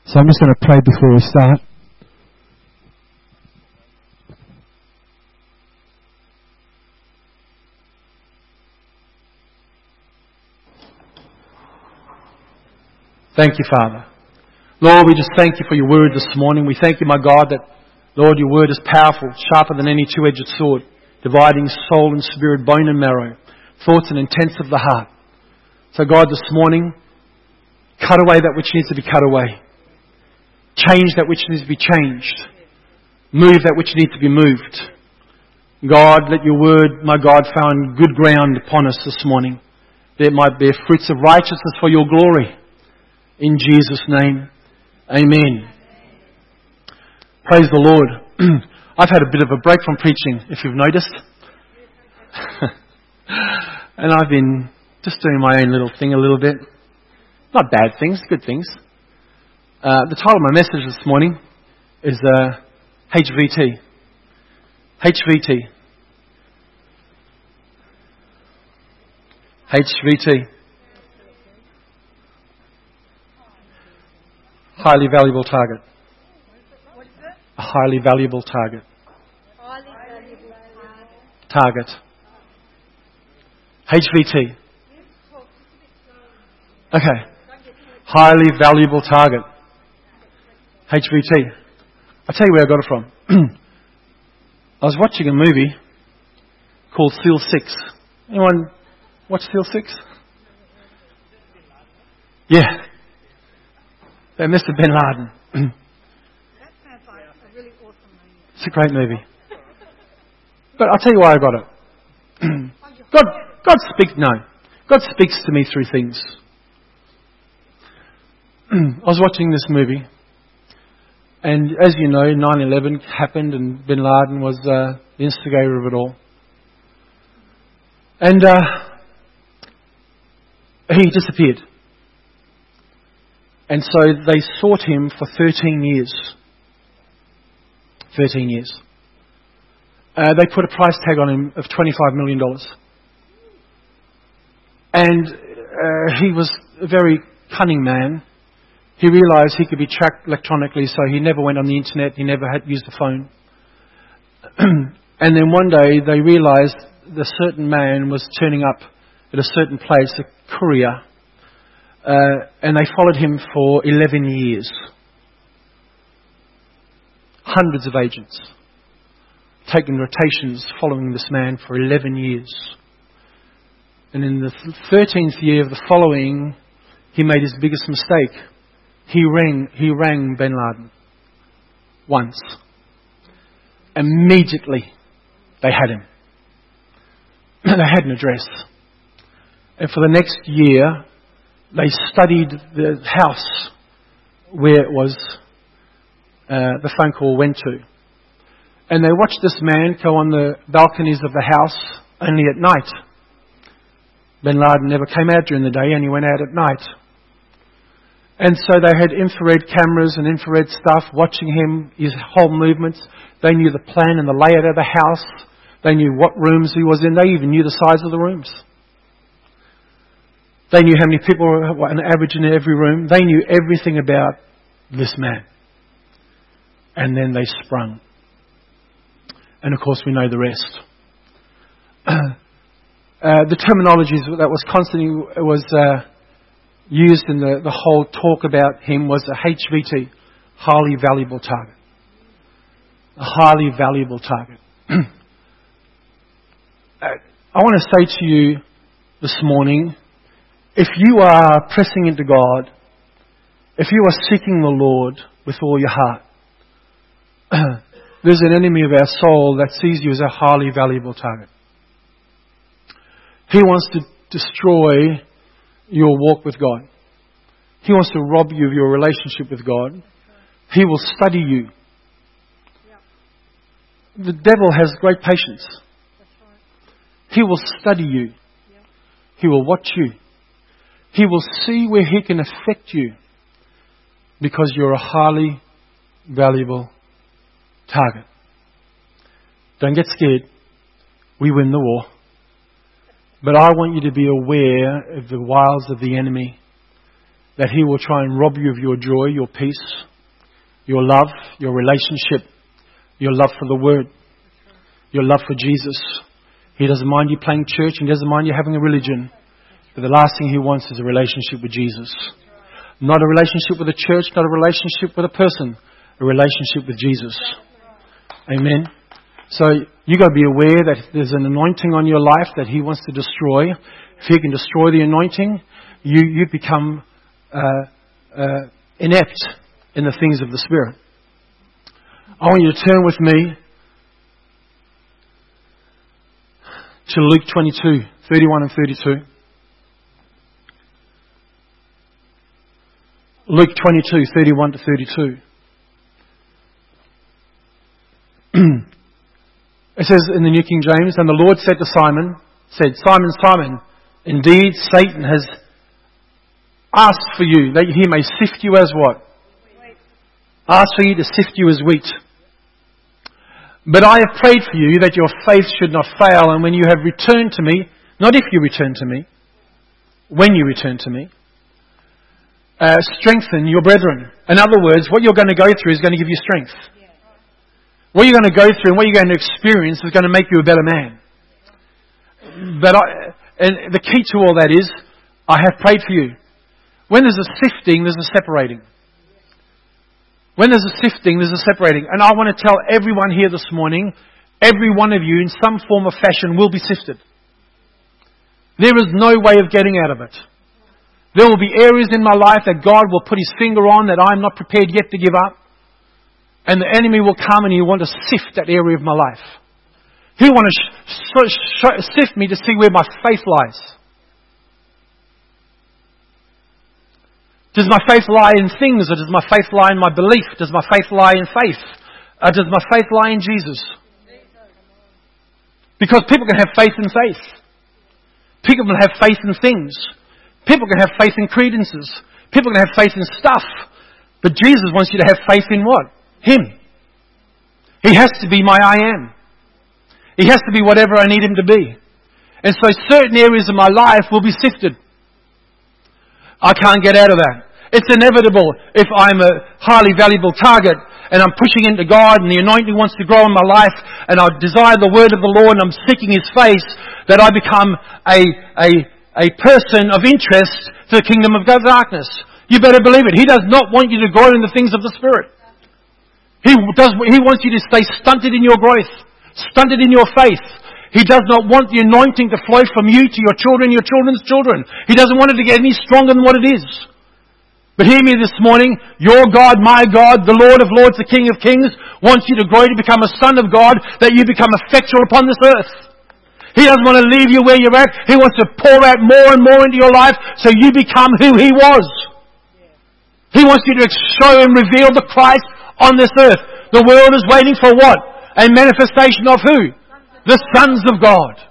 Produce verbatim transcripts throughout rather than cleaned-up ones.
So I'm just going to pray before we start. Thank you, Father. Lord, we just thank you for your word this morning. We thank you, my God, that, Lord, your word is powerful, sharper than any two-edged sword, dividing soul and spirit, bone and marrow, thoughts and intents of the heart. So, God, this morning, cut away that which needs to be cut away. Change that which needs to be changed. Move that which needs to be moved. God, let your word, my God, found good ground upon us this morning, that it might bear fruits of righteousness for your glory. In Jesus' name, amen. Praise the Lord. I've had a bit of a break from preaching, if you've noticed. And I've been just doing my own little thing a little bit. Not bad things, good things. Uh, the title of my message this morning is uh, H V T. H V T. H V T. Highly valuable target. A highly valuable target. Target. H V T. Okay. Highly valuable target. H V T. I'll tell you where I got it from. I was watching a movie called SEAL six. Anyone watch SEAL six? Yeah. They missed Bin Laden. That sounds like a really awesome movie. It's a great movie. But I'll tell you why I got it. God, God speaks, no. God speaks to me through things. I was watching this movie, and as you know, nine eleven happened and Bin Laden was uh, the instigator of it all. And uh, he disappeared. And so they sought him for thirteen years. thirteen years. Uh, they put a price tag on him of twenty-five million dollars. And uh, he was a very cunning man. He realised he could be tracked electronically, so he never went on the internet. He never had used the phone. And then one day they realised the certain man was turning up at a certain place, a courier, uh, and they followed him for eleven years. Hundreds of agents taking rotations following this man for eleven years. And in the thirteenth year of the following, he made his biggest mistake. He rang, he rang Bin Laden once. Immediately, they had him. They had an address. And for the next year, they studied the house where it was, uh, the phone call went to. And they watched this man go on the balconies of the house only at night. Bin Laden never came out during the day, and he went out at night. And so they had infrared cameras and infrared stuff watching him, his whole movements. They knew the plan and the layout of the house. They knew what rooms he was in. They even knew the size of the rooms. They knew how many people were on average in every room. They knew everything about this man. And then they sprung. And of course we know the rest. Uh, the terminology that was constantly was uh, used in the, the whole talk about him was a H V T, highly valuable target. A highly valuable target. uh, I want to say to you this morning, if you are pressing into God, if you are seeking the Lord with all your heart, there's an enemy of our soul that sees you as a highly valuable target. He wants to destroy your walk with God. He wants to rob you of your relationship with God. He will study you. The devil has great patience. He will study you. He will watch you. He will see where he can affect you because you're a highly valuable target. Don't get scared. We win the war. But I want you to be aware of the wiles of the enemy. that he will try and rob you of your joy, your peace, your love, your relationship, your love for the Word, your love for Jesus. He doesn't mind you playing church, and he doesn't mind you having a religion. But the last thing he wants is a relationship with Jesus. Not a relationship with a church, not a relationship with a person, a relationship with Jesus. Amen. So you got to be aware that there's an anointing on your life that he wants to destroy. If he can destroy the anointing, you, you become uh, uh, inept in the things of the Spirit. I want you to turn with me to Luke twenty-two, thirty-one and thirty-two. Luke twenty-two, thirty-one to thirty-two. It says in the New King James, "And the Lord said to Simon, said, Simon, Simon, indeed Satan has asked for you, that he may sift you as what? Asked for you to sift you as wheat. But I have prayed for you that your faith should not fail, and when you have returned to me, not if you return to me, when you return to me, uh, strengthen your brethren." In other words, what you're going to go through is going to give you strength. What you're going to go through and what you're going to experience is going to make you a better man. But I, and the key to all that is, I have prayed for you. When there's a sifting, there's a separating. When there's a sifting, there's a separating. And I want to tell everyone here this morning, every one of you in some form or fashion will be sifted. There is no way of getting out of it. There will be areas in my life that God will put His finger on that I'm not prepared yet to give up. And the enemy will come and He will want to sift that area of my life. He'll want to sh- sh- sift me to see where my faith lies. Does my faith lie in things, or does my faith lie in my belief? Does my faith lie in faith? Or does my faith lie in Jesus? Because people can have faith in faith. People can have faith in things. People can have faith in credences. People can have faith in stuff. But Jesus wants you to have faith in what? Him. He has to be my I am. He has to be whatever I need Him to be. And so certain areas of my life will be sifted. I can't get out of that. It's inevitable if I'm a highly valuable target and I'm pushing into God and the anointing wants to grow in my life and I desire the word of the Lord and I'm seeking His face, that I become a, a, a person of interest to the kingdom of darkness. You better believe it. He does not want you to grow in the things of the Spirit. He does. He wants you to stay stunted in your growth, stunted in your faith. He does not want the anointing to flow from you to your children, your children's children. He doesn't want it to get any stronger than what it is. But hear me this morning, your God, my God, the Lord of Lords, the King of Kings, wants you to grow to become a son of God, that you become effectual upon this earth. He doesn't want to leave you where you're at. He wants to pour out more and more into your life so you become who He was. He wants you to show and reveal the Christ on this earth. The world is waiting for what? A manifestation of who? The sons of God.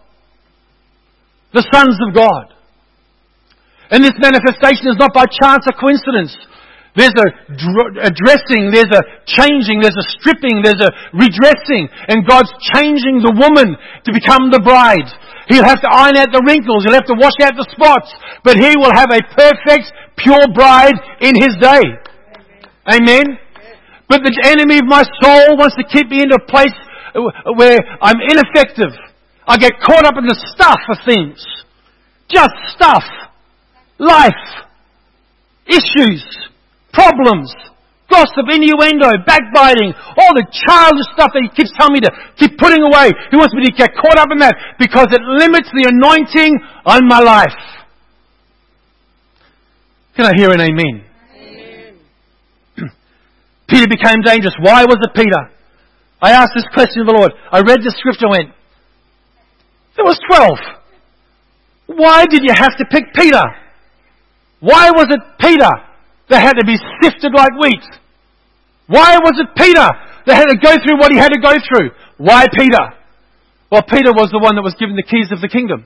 The sons of God. And this manifestation is not by chance or coincidence. There's a, dr- a dressing, there's a changing, there's a stripping, there's a redressing. And God's changing the woman to become the bride. He'll have to iron out the wrinkles, He'll have to wash out the spots. But He will have a perfect, pure bride in His day. Amen? But the enemy of my soul wants to keep me in a place where I'm ineffective. I get caught up in the stuff of things. Just stuff. Life. Issues. Problems. Gossip, innuendo, backbiting. All the childish stuff that He keeps telling me to keep putting away. He wants me to get caught up in that because it limits the anointing on my life. Can I hear an amen? Peter became dangerous. Why was it Peter? I asked this question of the Lord. I read the scripture and went, there was twelve. Why did you have to pick Peter? Why was it Peter that had to be sifted like wheat? Why was it Peter that had to go through what he had to go through? Why Peter? Well, Peter was the one that was given the keys of the kingdom.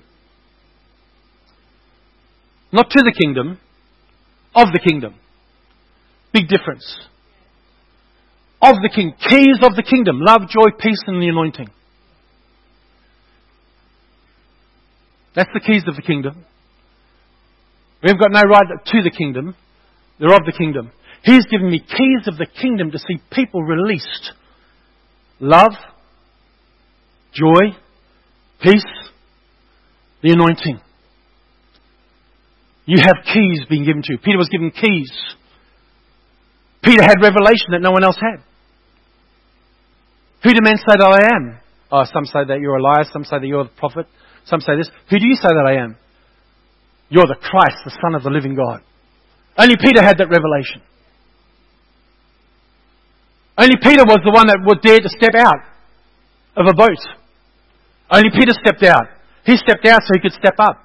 Not to the kingdom, of the kingdom. Big difference. Of the king, keys of the kingdom, love, joy, peace and the anointing. That's the keys of the kingdom. We've got no right to the kingdom, They're of the kingdom. He's given me keys of the kingdom to see people released. Love, joy, peace, the anointing. You have keys being given to you. Peter was given keys. Peter had revelation that no one else had. Who do men say that I am? Oh, some say that you're Elias. Some say that you're the prophet. Some say this. Who do you say that I am? You're the Christ, the Son of the living God. Only Peter had that revelation. Only Peter was the one that would dare to step out of a boat. Only Peter stepped out. He stepped out so he could step up.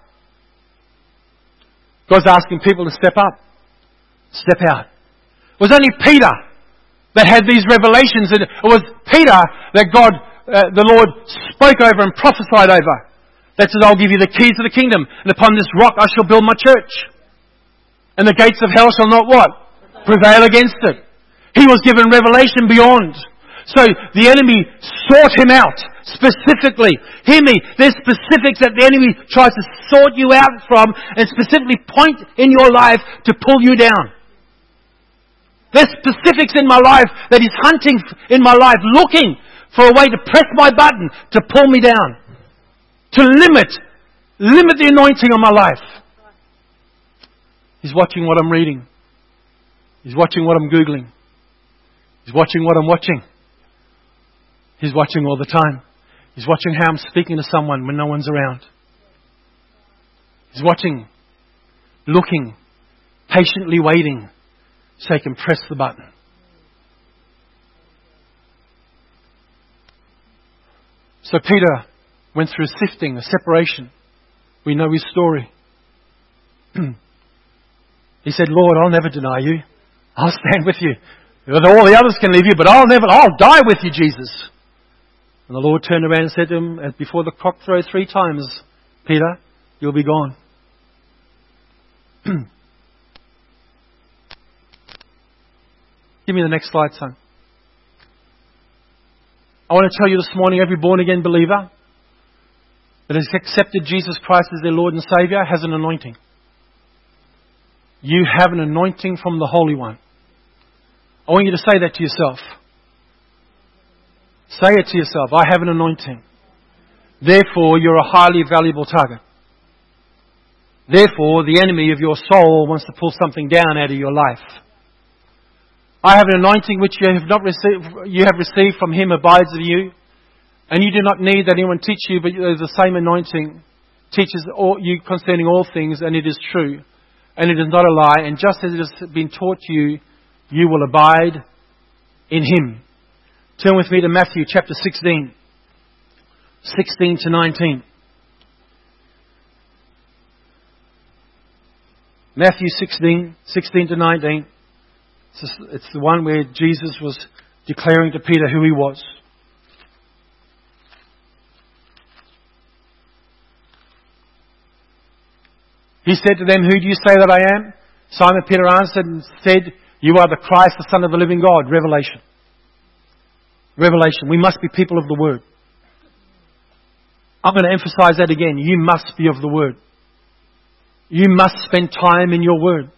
God's asking people to step up. Step out. It was only Peter that had these revelations. And it was Peter that God, uh, the Lord, spoke over and prophesied over. That said, I'll give you the keys of the kingdom. And upon this rock I shall build my church. And the gates of hell shall not what? Prevail against it. He was given revelation beyond. So the enemy sought him out specifically. Hear me. There's specifics that the enemy tries to sort you out from and specifically point in your life to pull you down. There's specifics in my life that he's hunting in my life, looking for a way to press my button, to pull me down. To limit, limit the anointing on my life. He's watching what I'm reading. He's watching what I'm Googling. He's watching what I'm watching. He's watching all the time. He's watching how I'm speaking to someone when no one's around. He's watching, looking, patiently waiting so he can press the button. So Peter went through a sifting, a separation. We know his story. He said, Lord, I'll never deny you. I'll stand with you. All the others can leave you, but I'll never, I'll die with you, Jesus. And the Lord turned around and said to him, before the cock crows three times, Peter, you'll be gone. Give me the next slide, son. I want to tell you this morning, every born-again believer that has accepted Jesus Christ as their Lord and Saviour has an anointing. You have an anointing from the Holy One. I want you to say that to yourself. Say it to yourself. I have an anointing. Therefore, you're a highly valuable target. Therefore, the enemy of your soul wants to pull something down out of your life. I have an anointing which you have not received, you have received from Him abides in you. And you do not need that anyone teach you, but the same anointing teaches all, you concerning all things, and it is true. And it is not a lie. And just as it has been taught to you, you will abide in Him. Turn with me to Matthew chapter sixteen. sixteen to nineteen. Matthew sixteen, sixteen to nineteen. It's the one where Jesus was declaring to Peter who He was. He said to them, who do you say that I am? Simon Peter answered and said, you are the Christ, the Son of the living God. Revelation. Revelation. We must be people of the Word. I'm going to emphasize that again. You must be of the Word. You must spend time in your Word.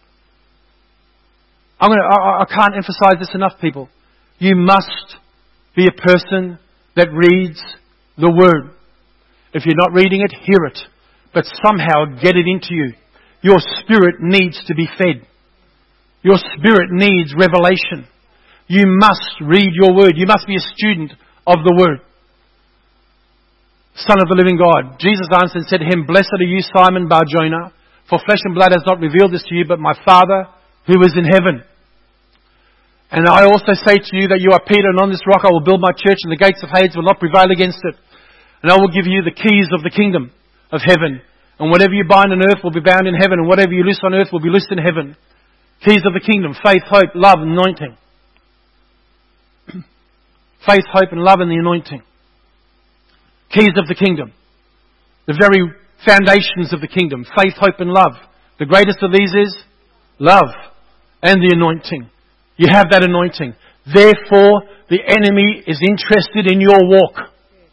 I'm going to, I, I can't emphasize this enough, people. You must be a person that reads the Word. If you're not reading it, hear it. But somehow get it into you. Your spirit needs to be fed. Your spirit needs revelation. You must read your Word. You must be a student of the Word. Son of the living God. Jesus answered and said to him, blessed are you, Simon Bar-Jonah, for flesh and blood has not revealed this to you, but my Father who is in heaven. And I also say to you that you are Peter, and on this rock I will build my church, and the gates of Hades will not prevail against it. And I will give you the keys of the kingdom of heaven. And whatever you bind on earth will be bound in heaven, and whatever you loose on earth will be loosed in heaven. Keys of the kingdom: faith, hope, love, and anointing. Faith, hope, and love, and the anointing. Keys of the kingdom. The very foundations of the kingdom. Faith, hope, and love. The greatest of these is love and the anointing. You have that anointing. Therefore, the enemy is interested in your walk.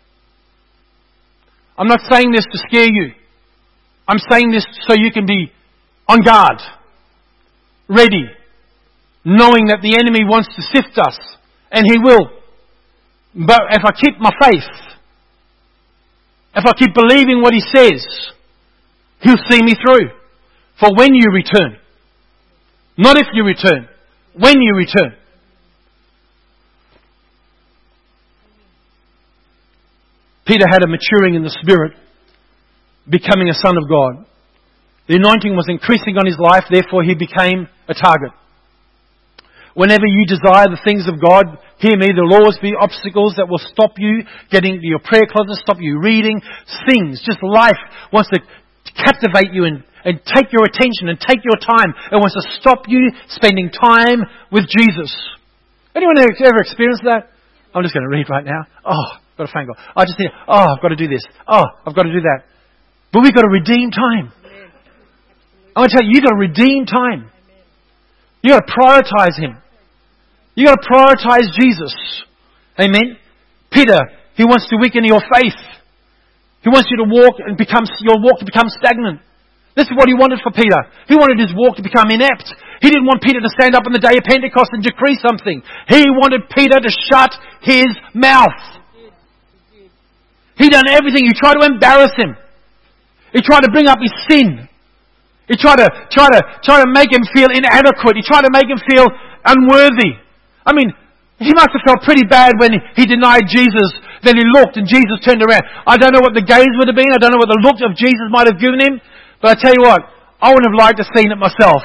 I'm not saying this to scare you. I'm saying this so you can be on guard. ready, knowing that the enemy wants to sift us, and he will. But if I keep my faith, if I keep believing what he says, he'll see me through. For when you return, not if you return, when you return. Peter had a maturing in the Spirit, becoming a son of God. The anointing was increasing on his life, therefore he became a target. Whenever you desire the things of God, hear me, there will always be obstacles that will stop you getting to your prayer closet, stop you reading, things. Just life wants to captivate you and, and take your attention and take your time. It wants to stop you spending time with Jesus. Anyone ever experienced that? I'm just going to read right now. Oh, I've got a phone call. I just need, oh, I've got to do this. Oh, I've got to do that. But we've got to redeem time. I want to tell you, you've got to redeem time. You've got to prioritize Him. You've got to prioritize Jesus. Amen. Peter, he wants to weaken your faith. He wants you to walk and become, your walk to become stagnant. This is what he wanted for Peter. He wanted his walk to become inept. He didn't want Peter to stand up on the day of Pentecost and decree something. He wanted Peter to shut his mouth. He done everything. He tried to embarrass him. He tried to bring up his sin. He tried to, try to, try to make him feel inadequate. He tried to make him feel unworthy. I mean, he must have felt pretty bad when he denied Jesus. Then he looked and Jesus turned around. I don't know what the gaze would have been. I don't know what the look of Jesus might have given him. But I tell you what, I would have liked to have seen it myself.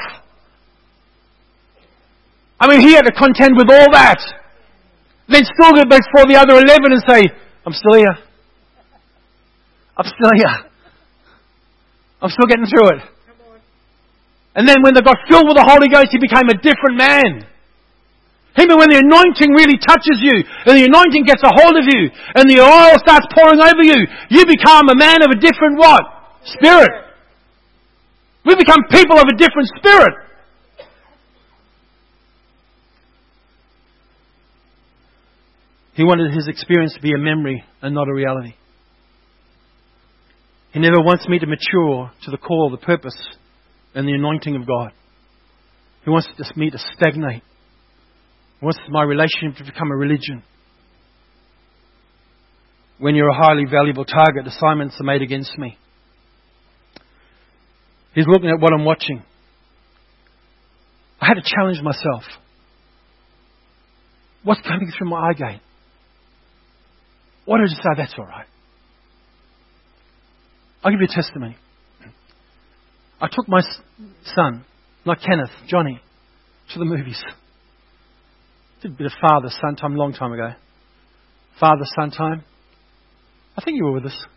I mean, he had to contend with all that. Then still go before the other eleven and say, I'm still here. I'm still here. I'm still getting through it. And then when they got filled with the Holy Ghost, he became a different man. Even when the anointing really touches you, and the anointing gets a hold of you, and the oil starts pouring over you, you become a man of a different what? Spirit. We become people of a different spirit. He wanted his experience to be a memory and not a reality. He never wants me to mature to the call, the purpose, and the anointing of God. He wants me to stagnate. He wants my relationship to become a religion. When you're a highly valuable target, assignments are made against me. He's looking at what I'm watching. I had to challenge myself. What's coming through my eye gate? What did I say? That's all right. I'll give you a testimony. I took my son, not Kenneth, Johnny, to the movies. Did a bit of father-son time, a long time ago. Father-son time. I think you were with us.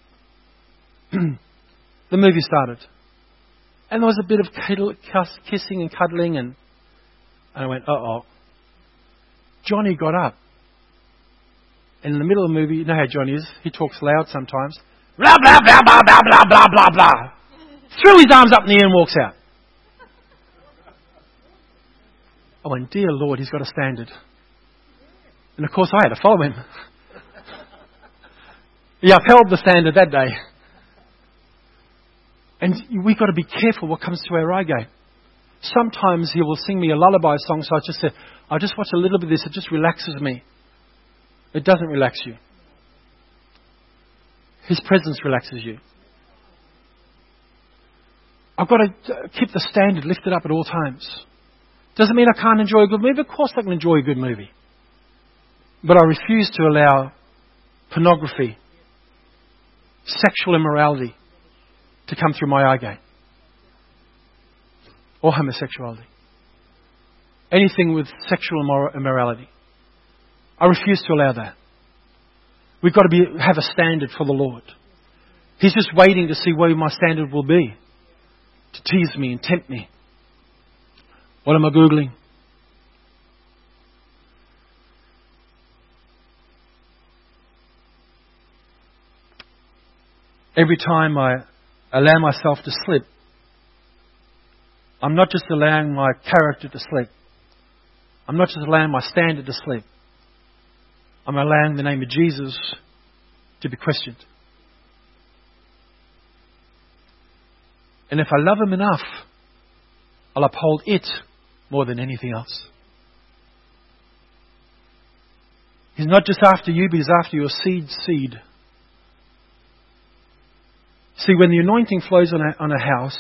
The movie started. And there was a bit of kiddle, kissing and cuddling, and, and I went, uh-oh. Johnny got up. And in the middle of the movie, you know how Johnny is. He talks loud sometimes. Blah, blah, blah, blah, blah, blah, blah, blah, blah. Threw his arms up in the air and walks out. I went, dear Lord, he's got a standard. And of course I had to follow him. He upheld the standard that day. And we've got to be careful what comes to our eye gate. Sometimes he will sing me a lullaby song, so I just say, I just watch a little bit of this, it just relaxes me. It doesn't relax you. His presence relaxes you. I've got to keep the standard lifted up at all times. Doesn't mean I can't enjoy a good movie. Of course I can enjoy a good movie. But I refuse to allow pornography, sexual immorality to come through my eye gate. Or homosexuality. Anything with sexual immor- immorality. I refuse to allow that. We've got to be, have a standard for the Lord. He's just waiting to see where my standard will be. To tease me and tempt me. What am I Googling? Every time I allow myself to slip, I'm not just allowing my character to slip. I'm not just allowing my standard to slip. I'm allowing the name of Jesus to be questioned. And if I love Him enough, I'll uphold it more than anything else. He's not just after you, but He's after your seed's seed. See, when the anointing flows on a, on a house,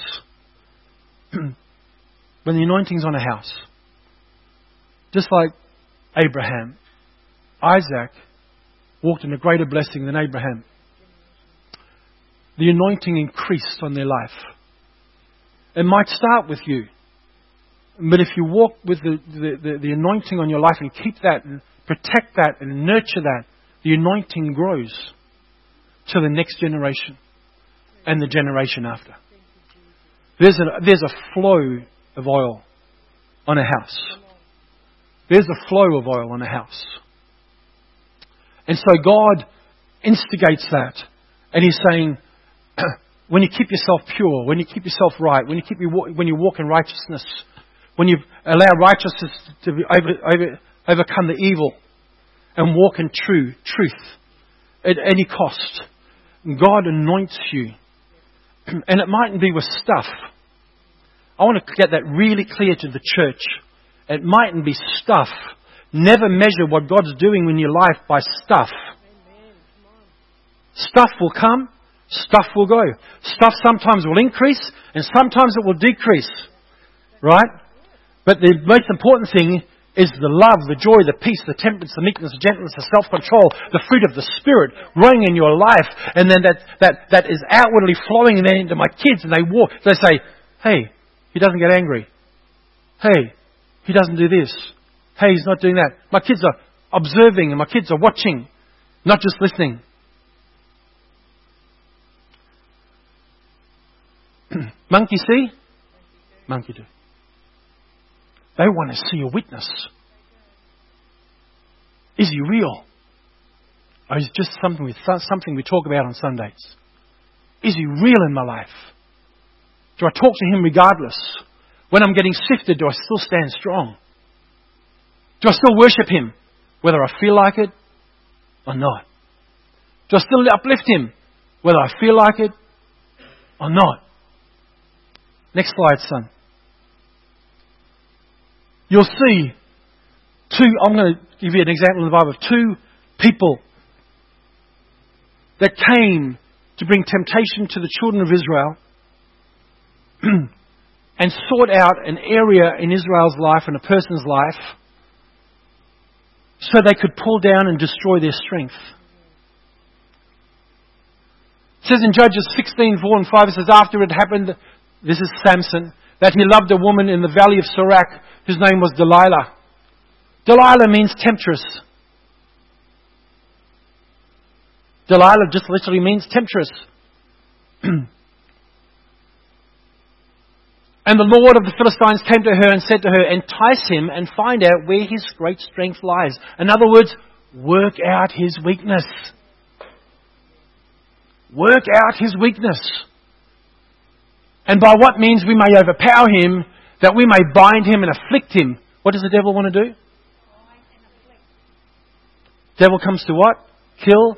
when the anointing's on a house, just like Abraham, Isaac walked in a greater blessing than Abraham. The anointing increased on their life. It might start with you, but if you walk with the, the, the, the anointing on your life and keep that and protect that and nurture that, the anointing grows to the next generation and the generation after. There's a, there's a flow of oil on a house. There's a flow of oil on a house. And so God instigates that. And He's saying, when you keep yourself pure, when you keep yourself right, when you keep your, when you walk in righteousness, when you allow righteousness to be over, over, overcome the evil and walk in true truth at any cost, God anoints you. And it mightn't be with stuff. I want to get that really clear to the church. It mightn't be stuff. Never measure what God's doing in your life by stuff. Stuff will come, stuff will go. Stuff sometimes will increase and sometimes it will decrease. Right? But the most important thing is the love, the joy, the peace, the temperance, the meekness, the gentleness, the self-control, the fruit of the Spirit growing in your life. And then that, that, that is outwardly flowing then into my kids, and they walk. They say, hey, he doesn't get angry. Hey, he doesn't do this. Hey, he's not doing that. My kids are observing and my kids are watching, not just listening. Monkey see? Monkey do. They want to see a witness. Is he real? Or is it just something we, something we talk about on Sundays? Is he real in my life? Do I talk to him regardless? When I'm getting sifted, do I still stand strong? Do I still worship him, whether I feel like it or not? Do I still uplift him, whether I feel like it or not? Next slide, son. You'll see two, I'm going to give you an example in the Bible of two people that came to bring temptation to the children of Israel and sought out an area in Israel's life and a person's life so they could pull down and destroy their strength. It says in Judges sixteen, four and five, it says, after it happened, this is Samson, that he loved a woman in the valley of Sorek, whose name was Delilah. Delilah means temptress. Delilah just literally means temptress. And the Lord of the Philistines came to her and said to her, entice him and find out where his great strength lies. In other words, work out his weakness. Work out his weakness. And by what means we may overpower him, that we may bind him and afflict him. What does the devil want to do? Devil comes to what? Kill.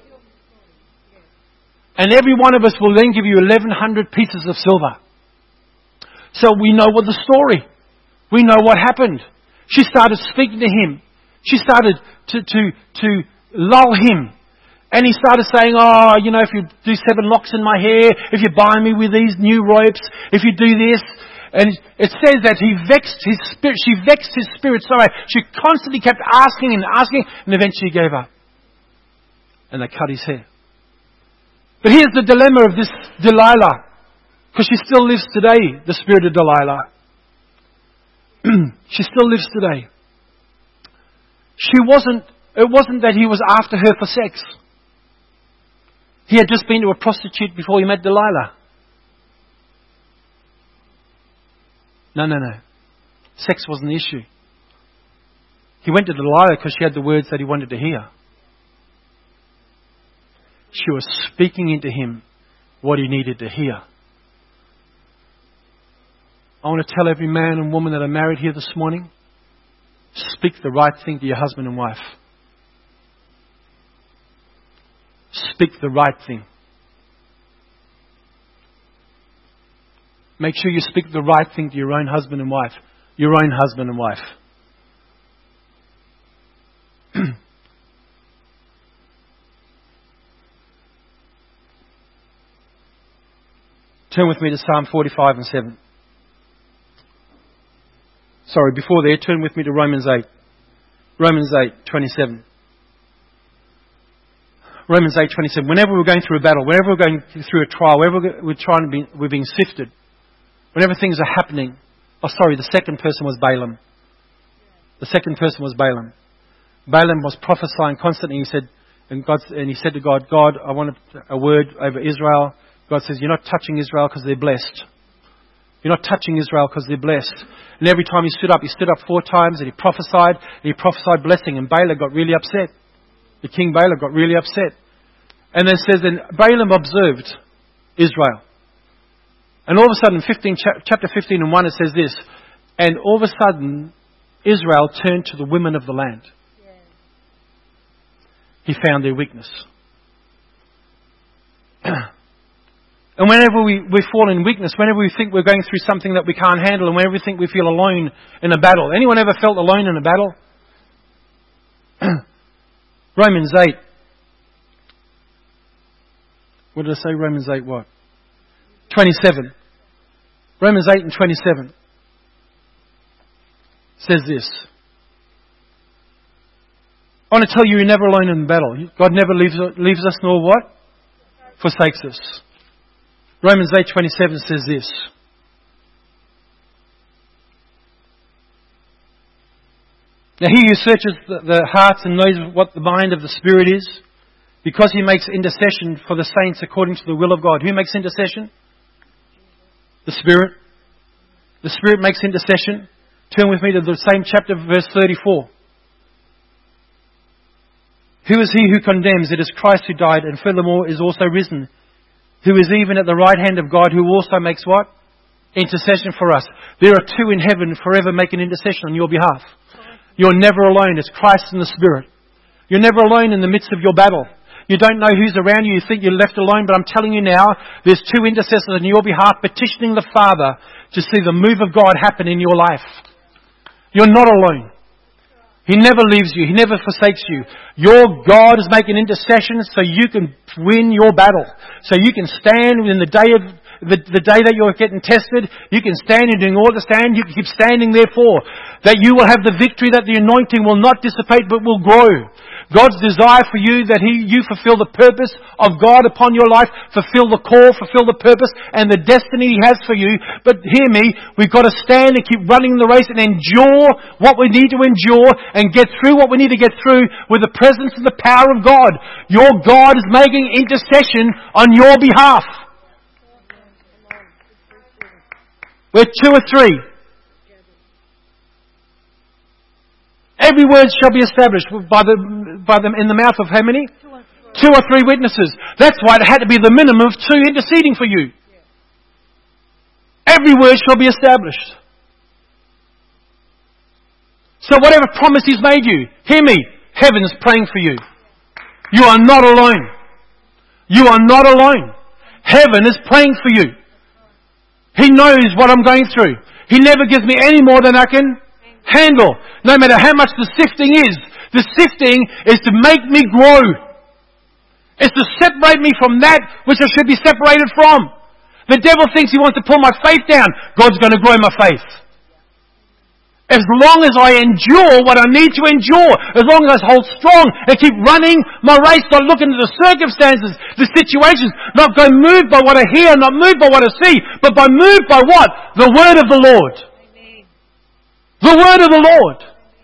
And every one of us will then give you eleven hundred pieces of silver. So we know what the story. We know what happened. She started speaking to him. She started to, to, to lull him. And he started saying, oh, you know, if you do seven locks in my hair, if you bind me with these new ropes, if you do this. And it says that he vexed his spirit. She vexed his spirit. Sorry. She constantly kept asking and asking, and eventually gave up. And they cut his hair. But here's the dilemma of this Delilah. Because she still lives today, the spirit of Delilah. She still lives today. She wasn't, it wasn't that he was after her for sex. He had just been to a prostitute before he met Delilah. No, no, no. Sex wasn't the issue. He went to Delilah because she had the words that he wanted to hear. She was speaking into him what he needed to hear. I want to tell every man and woman that are married here this morning, speak the right thing to your husband and wife. Speak the right thing. Make sure you speak the right thing to your own husband and wife. Your own husband and wife. Turn with me to Psalm forty-five and seven. Sorry, before there, turn with me to Romans eight. Romans eight, twenty-seven. Romans eight, twenty-seven. Whenever we're going through a battle, whenever we're going through a trial, whenever we're trying to be, we're being sifted, whenever things are happening. Oh, sorry, the second person was Balaam. The second person was Balaam. Balaam was prophesying constantly. He said, and God, and he said to God, God, I want a word over Israel. God says, you're not touching Israel because they're blessed. You're not touching Israel because they're blessed. And every time he stood up, he stood up four times and he prophesied. And he prophesied blessing. And Balaam got really upset. The king Balaam got really upset. And then it says, then Balaam observed Israel. And all of a sudden, fifteen, chapter fifteen and one, it says this. And all of a sudden, Israel turned to the women of the land. He found their weakness. And whenever we, we fall in weakness, whenever we think we're going through something that we can't handle, and whenever we think we feel alone in a battle. Anyone ever felt alone in a battle? Romans eight. What did I say? Romans eight what? twenty-seven. Romans eight and twenty-seven says this. I want to tell you, you're never alone in the battle. God never leaves, leaves us nor what? Forsakes us. Romans eight twenty-seven says this. Now he who searches the, the hearts and knows what the mind of the Spirit is, because he makes intercession for the saints according to the will of God. Who makes intercession? The Spirit. The Spirit makes intercession. Turn with me to the same chapter, verse thirty-four. Who is he who condemns? It is Christ who died, and furthermore is also risen, who is even at the right hand of God, who also makes what? Intercession for us. There are two in heaven forever making intercession on your behalf. You're never alone. It's Christ and the Spirit. You're never alone in the midst of your battle. You don't know who's around you. You think you're left alone. But I'm telling you now, there's two intercessors on your behalf petitioning the Father to see the move of God happen in your life. You're not alone. He never leaves you. He never forsakes you. Your God is making intercession so you can win your battle. So you can stand in the day of the, the day that you're getting tested. You can stand and doing all the stand. You can keep standing therefore. That you will have the victory, that the anointing will not dissipate but will grow. God's desire for you that He, you fulfill the purpose of God upon your life, fulfill the call, fulfill the purpose and the destiny He has for you. But hear me, we've got to stand and keep running the race and endure what we need to endure and get through what we need to get through with the presence and the power of God. Your God is making intercession on your behalf. We're two or three. Every word shall be established by the, by them in the mouth of how many? Two or, two or three witnesses. That's why it had to be the minimum of two interceding for you. Every word shall be established. So whatever promise He's made you, hear me, heaven is praying for you. You are not alone. You are not alone. Heaven is praying for you. He knows what I'm going through. He never gives me any more than I can handle. No matter how much the sifting is. The sifting is to make me grow. It's to separate me from that which I should be separated from. The devil thinks he wants to pull my faith down. God's going to grow my faith. As long as I endure what I need to endure, as long as I hold strong and keep running my race, not looking at the circumstances, the situations, not go moved by what I hear, not moved by what I see, but by moved by what? The word of the Lord. Amen. The word of the Lord.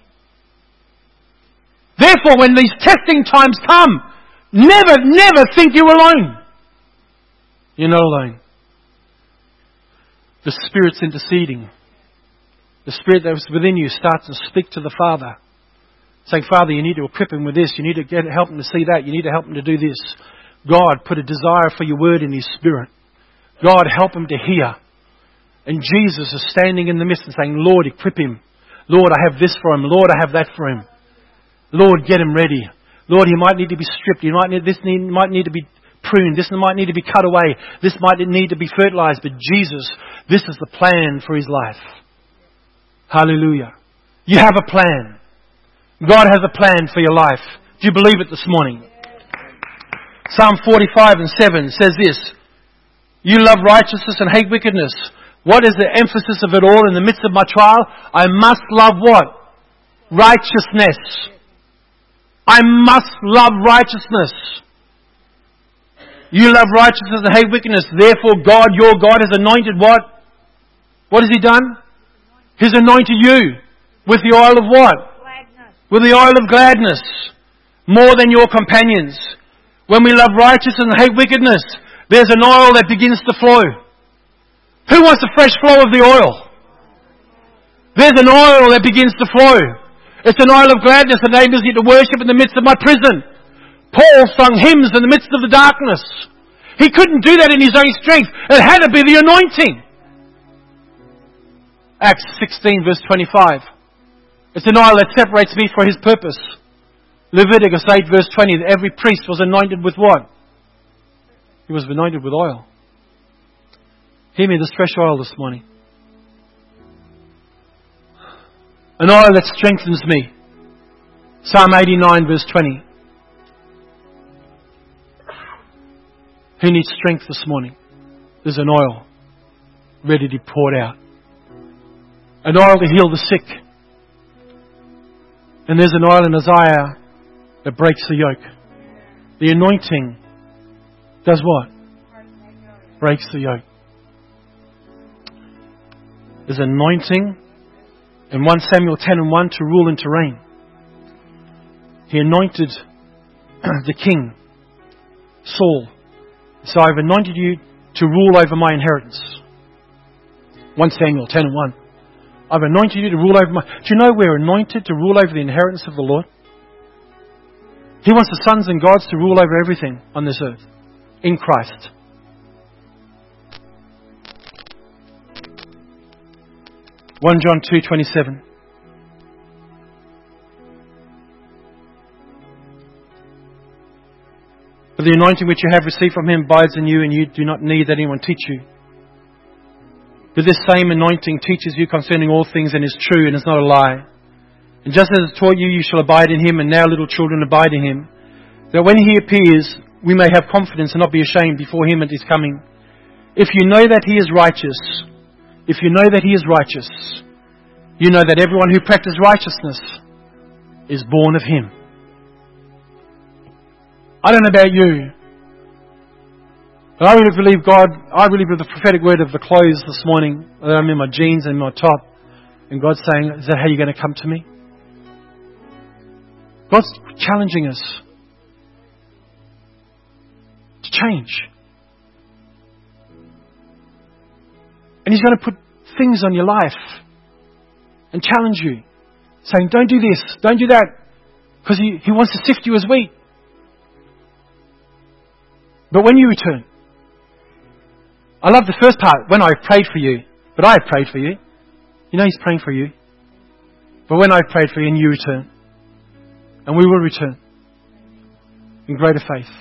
Therefore, when these testing times come, never, never think you're alone. You're not alone. The Spirit's interceding. The Spirit that was within you starts to speak to the Father. Saying, Father, you need to equip him with this. You need to get, help him to see that. You need to help him to do this. God, put a desire for your word in his spirit. God, help him to hear. And Jesus is standing in the midst and saying, Lord, equip him. Lord, I have this for him. Lord, I have that for him. Lord, get him ready. Lord, he might need to be stripped. He might need, this need, might need to be pruned. This might need to be cut away. This might need to be fertilized. But Jesus, this is the plan for His life. Hallelujah. You have a plan. God has a plan for your life. Do you believe it this morning? Psalm forty-five and seven says this. You love righteousness and hate wickedness. What is the emphasis of it all in the midst of my trial? I must love what? Righteousness. I must love righteousness. You love righteousness and hate wickedness. Therefore God, your God, has anointed what? What has He done? He's anointed you with the oil of what? Gladness. With the oil of gladness. More than your companions. When we love righteousness and hate wickedness, there's an oil that begins to flow. Who wants a fresh flow of the oil? There's an oil that begins to flow. It's an oil of gladness that enables you to worship in the midst of my prison. Paul sung hymns in the midst of the darkness. He couldn't do that in his own strength. It had to be the anointing. Acts sixteen verse twenty-five. It's an oil that separates me for His purpose. Leviticus eight verse twenty. Every priest was anointed with what? He was anointed with oil. Hear me, this fresh oil this morning. An oil that strengthens me. Psalm eighty-nine verse twenty. Who needs strength this morning? There's an oil ready to be poured out. An oil to heal the sick. And there's an oil in Isaiah that breaks the yoke. The anointing does what? Breaks the yoke. There's anointing in First Samuel ten and one to rule and to reign. He anointed the king, Saul. So I've anointed you to rule over my inheritance. First Samuel ten and one. I've anointed you to rule over my... Do you know we're anointed to rule over the inheritance of the Lord? He wants the sons and gods to rule over everything on this earth. In Christ. First John two twenty-seven. For the anointing which you have received from Him abides in you, and you do not need that anyone teach you. But this same anointing teaches you concerning all things and is true and is not a lie. And just as it taught you, you shall abide in Him, and now little children abide in Him. That when He appears, we may have confidence and not be ashamed before Him at His coming. If you know that He is righteous, if you know that He is righteous, you know that everyone who practices righteousness is born of Him. I don't know about you, but I really believe God, I really believe the prophetic word of the clothes this morning, that I'm in my jeans and my top, and God's saying, is that how you're going to come to me? God's challenging us to change. And He's going to put things on your life and challenge you, saying, don't do this, don't do that, because he, he wants to sift you as wheat. But when you return, I love the first part, when I prayed for you, but I have prayed for you. You know He's praying for you. But when I prayed for you and you return, and we will return in greater faith.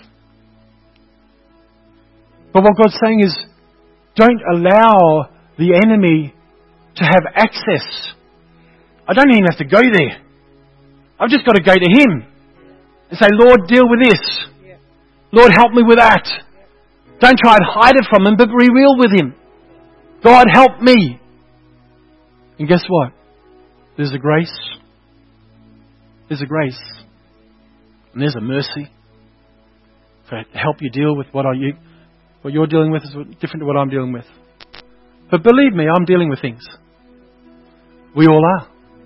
But what God's saying is, don't allow the enemy to have access. I don't even have to go there. I've just got to go to Him and say, Lord, deal with this. Lord, help me with that. Don't try and hide it from Him, but be real with Him. God, help me. And guess what? There's a grace. There's a grace. And there's a mercy to help you deal with what are you, what you're dealing with is different to what I'm dealing with. But believe me, I'm dealing with things. We all are.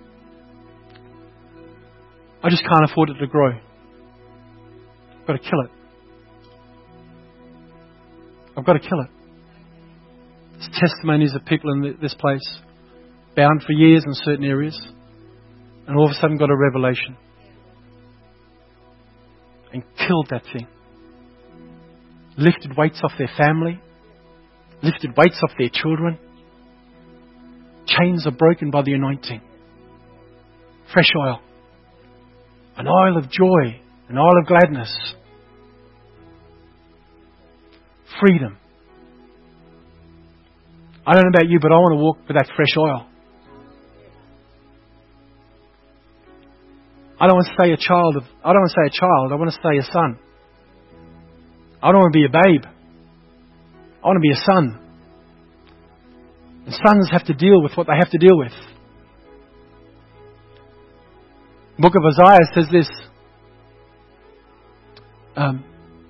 I just can't afford it to grow. I've got to kill it. I've got to kill it. There's testimonies of people in this place bound for years in certain areas, and all of a sudden got a revelation and killed that thing. Lifted weights off their family, lifted weights off their children. Chains are broken by the anointing. Fresh oil. An oil of joy, an oil of gladness. freedom. I don't know about you, but I want to walk with that fresh oil. I don't want to stay a child of, I don't want to stay a child, I want to stay a son. I don't want to be a babe. I want to be a son. And sons have to deal with what they have to deal with. The book of Isaiah says this. Um,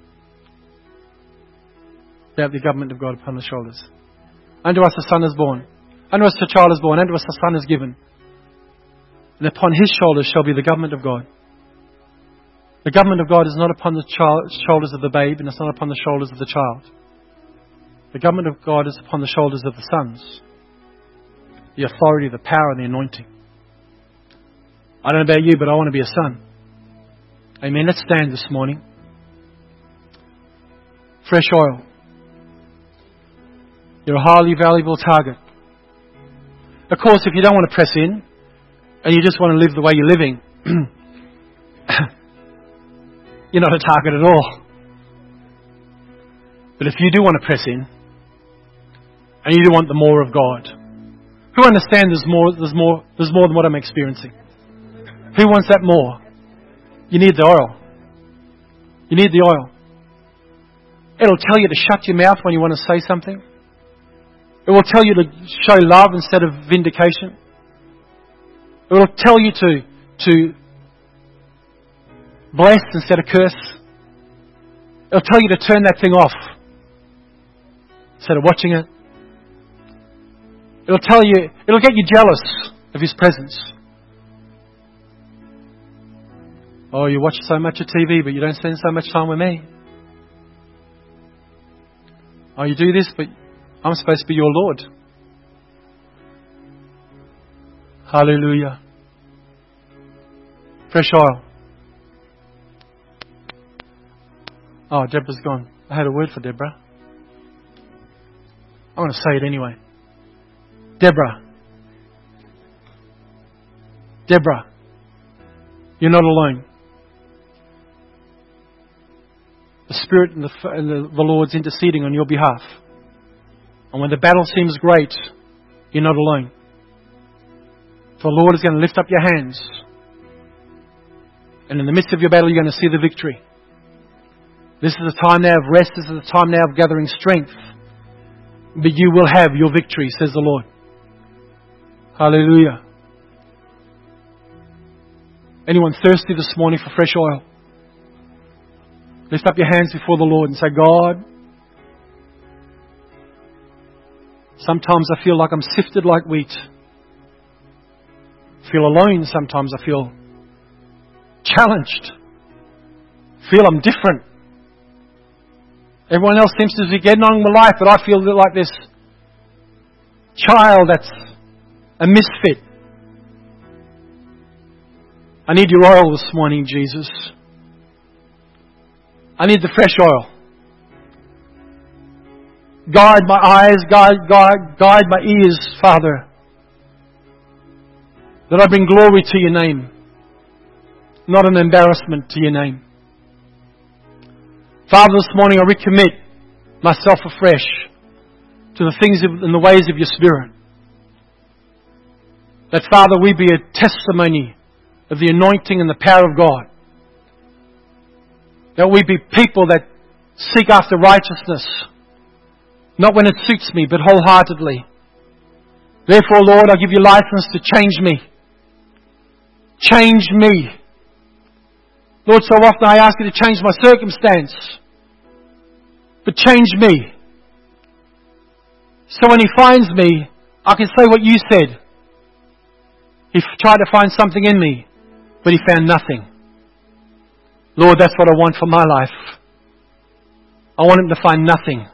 about the government of God upon the shoulders. Unto us a son is born. Unto us a child is born. Unto us a son is given. And upon his shoulders shall be the government of God. The government of God is not upon the child, shoulders of the babe, and it's not upon the shoulders of the child. The government of God is upon the shoulders of the sons. The authority, the power, and the anointing. I don't know about you, but I want to be a son. Amen. Let's stand this morning. Fresh oil. You're a highly valuable target. Of course, if you don't want to press in, and you just want to live the way you're living, you're not a target at all. But if you do want to press in, and you do want the more of God, who understands there's more, there's more, there's more than what I'm experiencing? Who wants that more? You need the oil. You need the oil. It'll tell you to shut your mouth when you want to say something. It will tell you to show love instead of vindication. It will tell you to, to bless instead of curse. It'll tell you to turn that thing off instead of watching it. It'll tell you, it'll get you jealous of His presence. Oh, you watch so much of T V, but you don't spend so much time with me. Oh, you do this, but I'm supposed to be your Lord. Hallelujah. Fresh oil. Oh, Deborah's gone. I had a word for Deborah. I want to say it anyway. Deborah. Deborah. You're not alone. The Spirit and the, and the, the Lord's interceding on your behalf. And when the battle seems great, you're not alone. For the Lord is going to lift up your hands. And in the midst of your battle, you're going to see the victory. This is a time now of rest. This is a time now of gathering strength. But you will have your victory, says the Lord. Hallelujah. Anyone thirsty this morning for fresh oil? Lift up your hands before the Lord and say, God, sometimes I feel like I'm sifted like wheat. I feel alone sometimes. I feel challenged. I feel I'm different. Everyone else seems to be getting on with life, but I feel like this child that's a misfit. I need your oil this morning, Jesus. I need the fresh oil. Guide my eyes, guide, guide, guide my ears, Father, that I bring glory to your name, not an embarrassment to your name. Father, this morning I recommit myself afresh to the things of, and the ways of your Spirit. That, Father, we be a testimony of the anointing and the power of God. That we be people that seek after righteousness, not when it suits me, but wholeheartedly. Therefore, Lord, I give you license to change me. Change me. Lord, so often I ask you to change my circumstance. But change me. So when He finds me, I can say what you said. He tried to find something in me, but he found nothing. Lord, that's what I want for my life. I want him to find nothing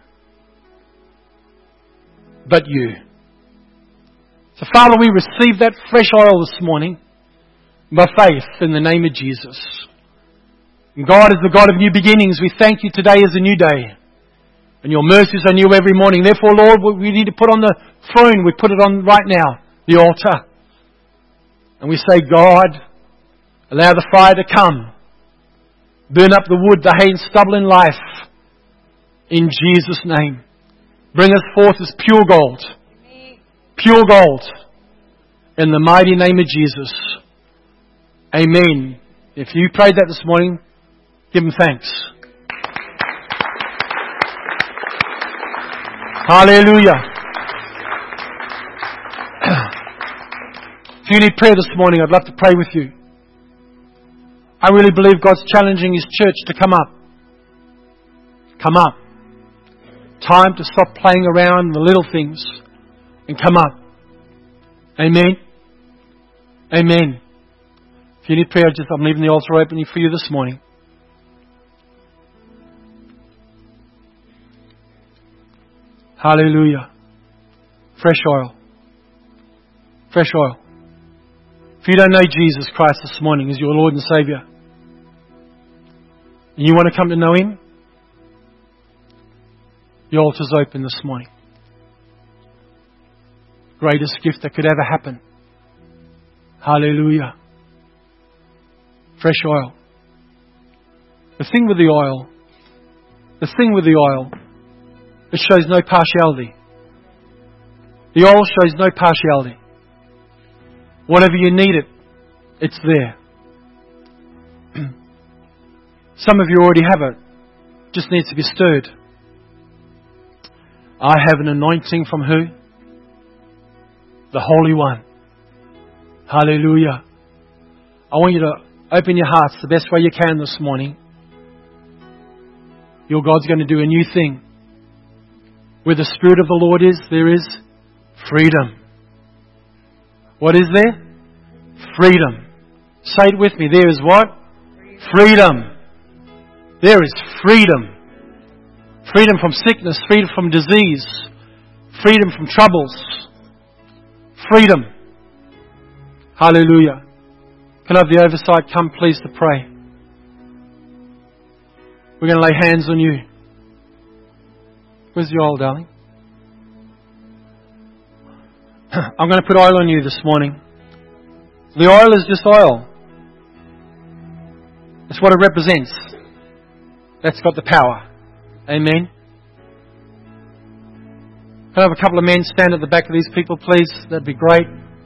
but you. So Father, we receive that fresh oil this morning by faith in the name of Jesus. And God is the God of new beginnings. We thank you today as a new day. And your mercies are new every morning. Therefore, Lord, what we need to put on the throne, we put it on right now, the altar. And we say, God, allow the fire to come. Burn up the wood, the hay and stubble in life. In Jesus' name. Bring us forth as pure gold. Pure gold. In the mighty name of Jesus. Amen. If you prayed that this morning, give Him thanks. Hallelujah. If you need prayer this morning, I'd love to pray with you. I really believe God's challenging His church to come up. Come up. Time to stop playing around the little things and come up. Amen. Amen. If you need prayer, just I'm leaving the altar open for you this morning. Hallelujah. Fresh oil. Fresh oil. If you don't know Jesus Christ this morning as your Lord and Saviour, and you want to come to know Him, the altar's open this morning. Greatest gift that could ever happen. Hallelujah. Fresh oil. The thing with the oil, the thing with the oil, it shows no partiality. The oil shows no partiality. Whatever you need it, it's there. Some of you already have it. Just needs to be stirred. I have an anointing from who? The Holy One. Hallelujah. I want you to open your hearts the best way you can this morning. Your God's going to do a new thing. Where the Spirit of the Lord is, there is freedom. What is there? Freedom. Say it with me. There is what? Freedom. There is freedom. Freedom from sickness, freedom from disease, freedom from troubles. Freedom. Hallelujah. Can I have the oversight come please to pray? We're going to lay hands on you. Where's the oil, darling? I'm going to put oil on you this morning. The oil is just oil. It's what it represents. That's got the power. Amen. Can I have a couple of men stand at the back of these people, please? That'd be great.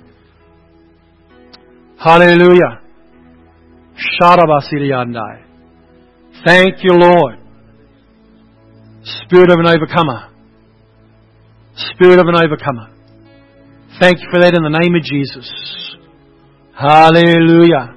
Hallelujah. Sharabasiriyandai. Thank you, Lord. Spirit of an overcomer. Spirit of an overcomer. Thank you for that in the name of Jesus. Hallelujah.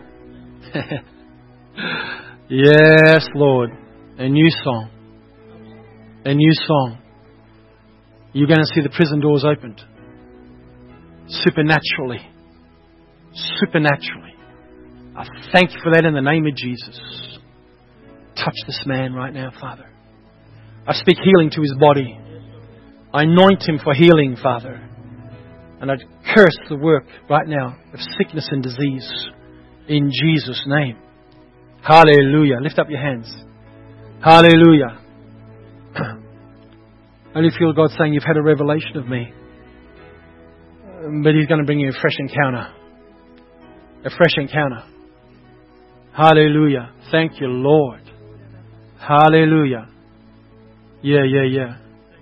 Yes, Lord. A new song. A new song. You're going to see the prison doors opened. Supernaturally. Supernaturally. I thank you for that in the name of Jesus. Touch this man right now, Father. I speak healing to his body. I anoint him for healing, Father. And I curse the work right now of sickness and disease. In Jesus' name. Hallelujah. Lift up your hands. Hallelujah. I only feel God saying you've had a revelation of me. But He's going to bring you a fresh encounter. A fresh encounter. Hallelujah. Thank you, Lord. Hallelujah. Yeah, yeah, yeah.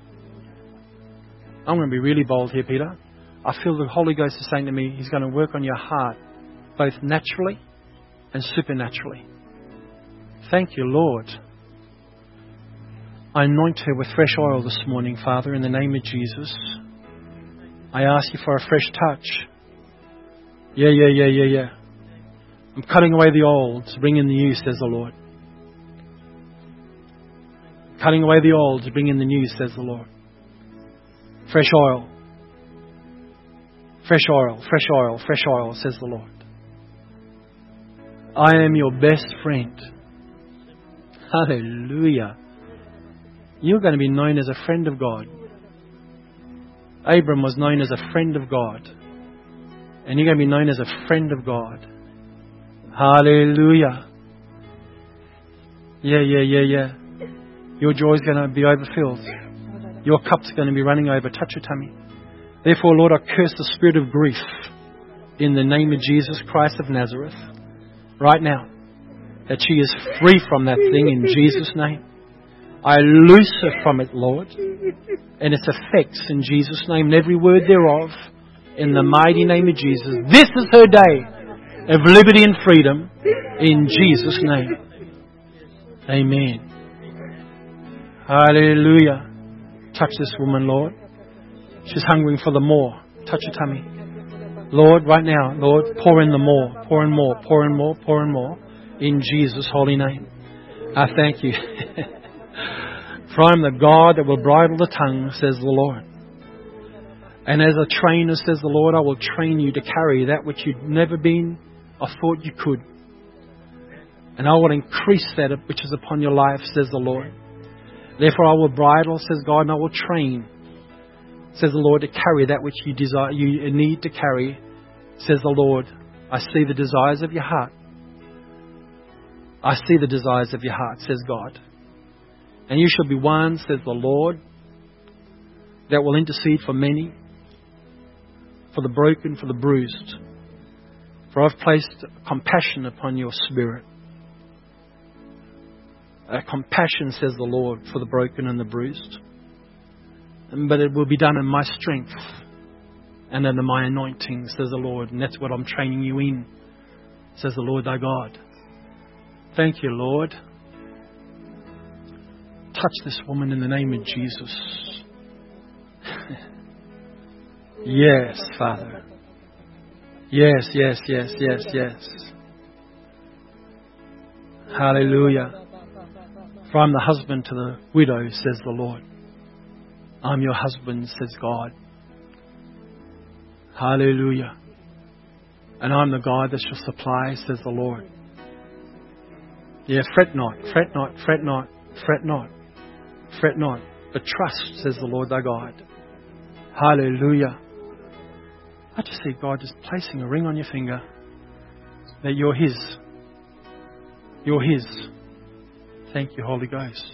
I'm going to be really bold here, Peter. I feel the Holy Ghost is saying to me, He's going to work on your heart, both naturally and supernaturally. Thank you, Lord. I anoint her with fresh oil this morning, Father, in the name of Jesus. I ask you for a fresh touch. Yeah, yeah, yeah, yeah, yeah. I'm cutting away the old to bring in the new, says the Lord. Cutting away the old to bring in the new, says the Lord. Fresh oil. Fresh oil, fresh oil, fresh oil, says the Lord. I am your best friend. Hallelujah. You're going to be known as a friend of God. Abram was known as a friend of God. And you're going to be known as a friend of God. Hallelujah. Yeah, yeah, yeah, yeah. Your joy is going to be overfilled. Your cup's going to be running over. Touch your tummy. Therefore, Lord, I curse the spirit of grief in the name of Jesus Christ of Nazareth right now. That she is free from that thing in Jesus' name. I loose her from it, Lord, and its effects in Jesus' name, and every word thereof, in the mighty name of Jesus. This is her day of liberty and freedom, in Jesus' name. Amen. Hallelujah. Touch this woman, Lord. She's hungering for the more. Touch her tummy. Lord, right now, Lord, pour in the more, pour in more, pour in more, pour in more, in Jesus' holy name. I thank you. For I am the God that will bridle the tongue, says the Lord. And as a trainer, says the Lord, I will train you to carry that which you'd never been or thought you could. And I will increase that which is upon your life, says the Lord. Therefore I will bridle, says God, and I will train, says the Lord, to carry that which you desire, you need to carry, says the Lord. I see the desires of your heart. I see the desires of your heart, says God. And you shall be one, says the Lord, that will intercede for many, for the broken, for the bruised. For I've placed compassion upon your spirit. A compassion, says the Lord, for the broken and the bruised. But it will be done in my strength and under my anointing, says the Lord. And that's what I'm training you in, says the Lord thy God. Thank you, Lord. Touch this woman in the name of Jesus. Yes, Father. Yes, yes, yes, yes, yes. Hallelujah. For I'm the husband to the widow, says the Lord. I'm your husband, says God. Hallelujah. And I'm the God that shall supply, says the Lord. Yeah, fret not, fret not, fret not, fret not, fret not, but trust, says the Lord thy God. Hallelujah. I just see God just placing a ring on your finger that you're His. You're His. Thank you, Holy Ghost.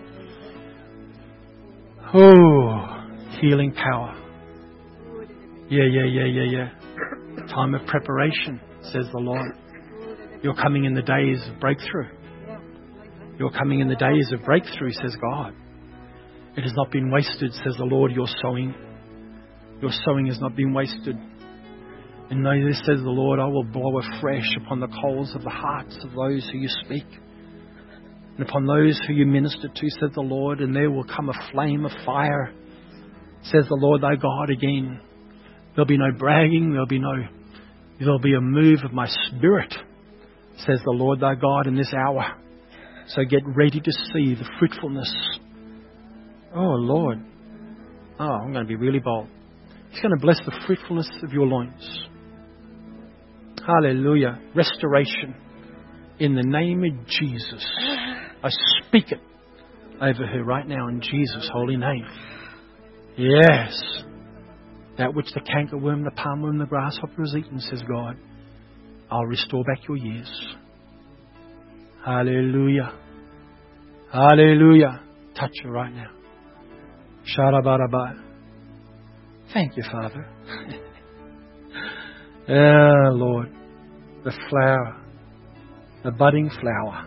Oh, healing power. Yeah, yeah, yeah, yeah, yeah. Time of preparation, says the Lord. You're coming in the days of breakthrough. You're coming in the days of breakthrough, says God. It has not been wasted, says the Lord, your sowing. Your sowing has not been wasted. And know this, says the Lord, I will blow afresh upon the coals of the hearts of those who you speak. And upon those who you minister to, says the Lord, and there will come a flame of fire, says the Lord thy God again. There'll be no bragging, there'll be no, there'll be a move of my spirit, says the Lord thy God in this hour. So get ready to see the fruitfulness. Oh Lord. Oh, I'm going to be really bold. He's going to bless the fruitfulness of your loins. Hallelujah. Restoration. In the name of Jesus. I speak it over her right now in Jesus' holy name. Yes. That which the cankerworm, the palmworm, the grasshopper has eaten, says God, I'll restore back your years. Hallelujah. Hallelujah. Touch her right now. Sharabaraba. Thank you, Father. Ah, Lord. The flower. The budding flower.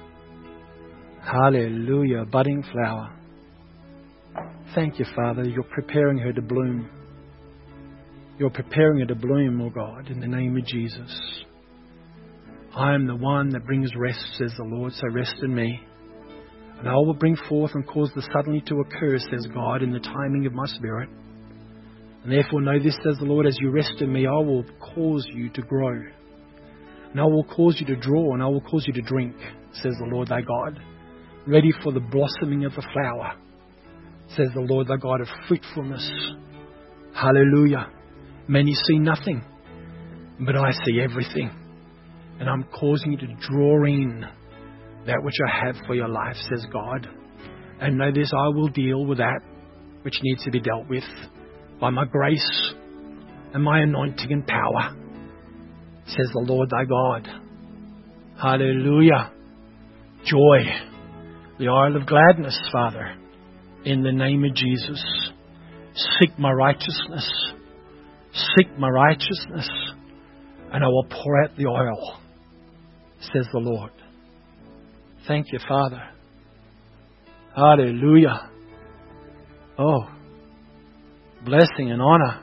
Hallelujah. Budding flower. Thank you, Father. You're preparing her to bloom. You're preparing her to bloom, oh God, in the name of Jesus. I am the one that brings rest, says the Lord, so rest in me. And I will bring forth and cause the suddenly to occur, says God, in the timing of my spirit. And therefore know this, says the Lord, as you rest in me, I will cause you to grow. And I will cause you to draw, and I will cause you to drink, says the Lord thy God. Ready for the blossoming of the flower, says the Lord thy God, of fruitfulness. Hallelujah. Many see nothing, but I see everything. And I'm causing you to draw in that which I have for your life, says God. And know this, I will deal with that which needs to be dealt with by my grace and my anointing and power, says the Lord thy God. Hallelujah. Joy. The oil of gladness, Father, in the name of Jesus. Seek my righteousness. Seek my righteousness, and I will pour out the oil, says the Lord. Thank you, Father. Hallelujah. Oh, blessing and honor.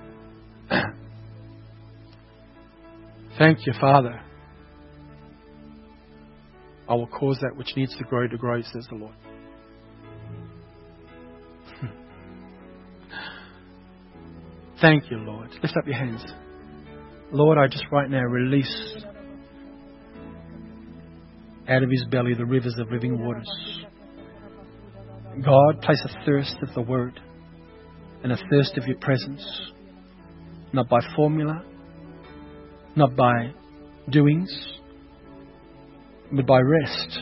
Thank you, Father. I will cause that which needs to grow to grow, says the Lord. Thank you, Lord. Lift up your hands. Lord, I just right now release out of his belly the rivers of living waters. God, place a thirst of the Word and a thirst of your presence, not by formula, not by doings, but by rest.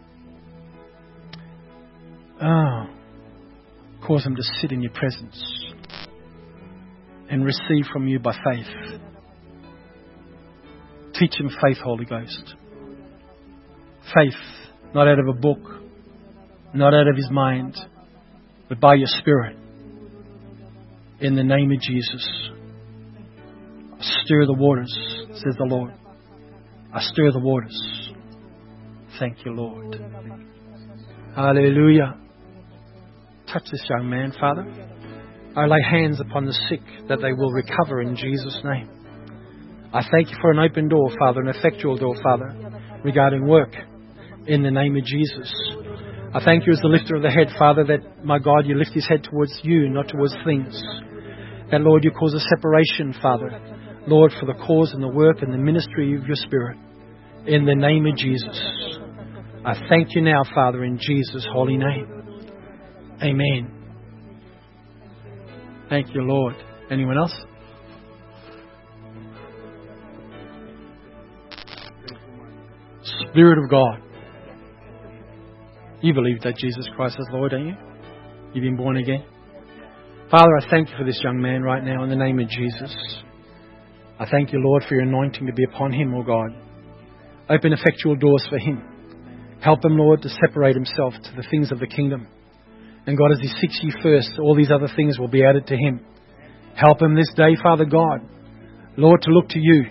Oh, cause them to sit in your presence and receive from you by faith. Teach them faith, Holy Ghost. Faith, not out of a book, not out of his mind, but by your Spirit. In the name of Jesus. I stir the waters, says the Lord. I stir the waters. Thank you, Lord. Hallelujah. Touch this young man, Father. I lay hands upon the sick that they will recover in Jesus' name. I thank you for an open door, Father, an effectual door, Father, regarding work in the name of Jesus. I thank you as the lifter of the head, Father, that, my God, you lift his head towards you, not towards things. That, Lord, you cause a separation, Father, Lord, for the cause and the work and the ministry of your Spirit in the name of Jesus. I thank you now, Father, in Jesus' holy name. Amen. Thank you, Lord. Anyone else? Spirit of God. You believe that Jesus Christ is Lord, don't you? You've been born again. Father, I thank you for this young man right now in the name of Jesus. I thank you, Lord, for your anointing to be upon him, O God. Open effectual doors for him. Help him, Lord, to separate himself to the things of the kingdom. And God, as he seeks you first, all these other things will be added to him. Help him this day, Father God, Lord, to look to you